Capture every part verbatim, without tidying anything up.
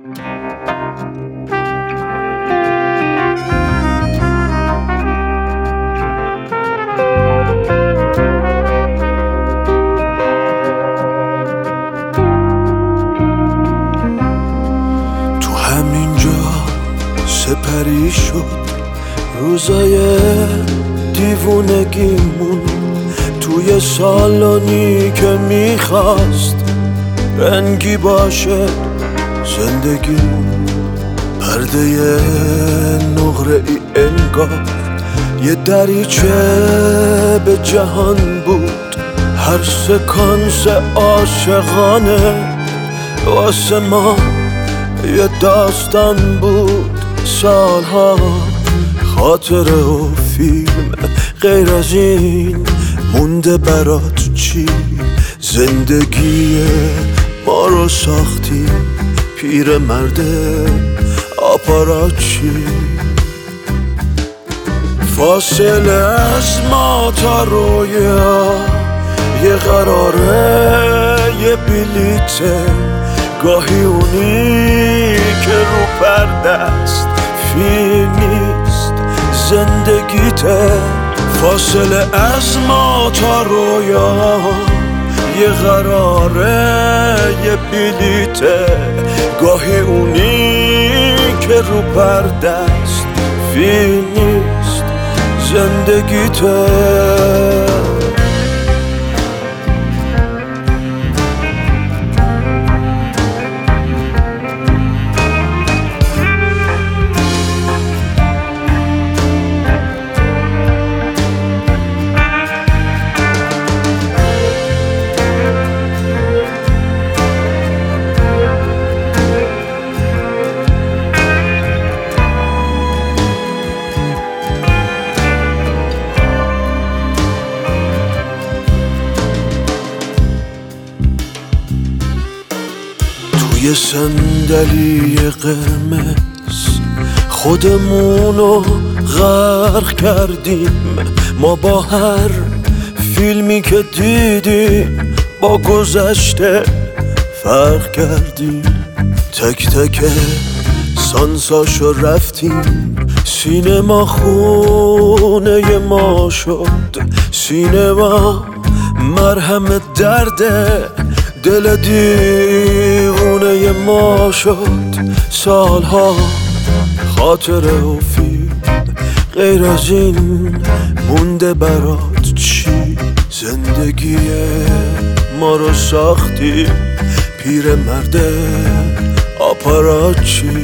تو همینجا سپری شد روزای دیوونگیمون، توی سالانی که میخواست رنگی باشه زندگیمون. پرده نقره ای انگار یه دریچه به جهان بود، هر سکانس عاشقانه واسه ما یه داستان بود. سالها خاطره و فیلم، غیر از این مونده برات چی؟ زندگی ما رو ساختی پیر مرده آپاراچی. فاصله از ما تا رویا یه قراره یه بلیته، گاهی اونی که رو پرده است فیل نیست زندگیته. فاصله از ما تا رویا یه قراره یه بلیته، گاهی اونی که رو پرده است فیل نیست زندگیته. توی صندلی قرمز خودمونو غرق کردیم، ما با هر فیلمی که دیدیم با گذشته فرق کردیم. تک تک سانساشو رفتیم، سینما خونه ما شد. سینما مرهم درده دل دیوونه ما شد. سالها خاطره و فیلم، غیر از این مونده برات چی؟ زندگی ما رو ساختی پیر مرده آپاراچی.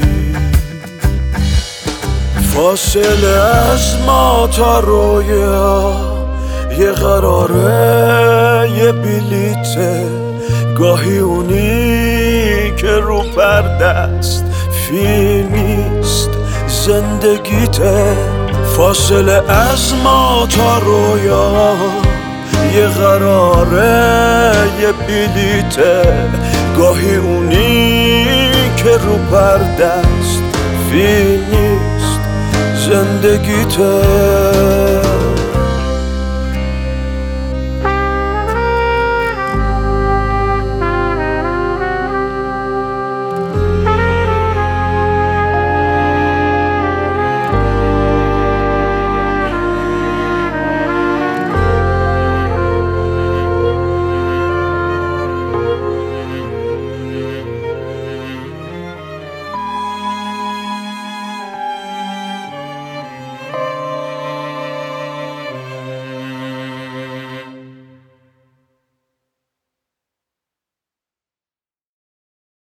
فاصله از ما تا رویا یه قراره یه بلیته، گاهی اونی که رو پرده است فیل نیست زندگیته. فاصله از ما تا رویا یه قراره یه بلیته، گاهی اونی که رو پرده است فیل نیست زندگیته.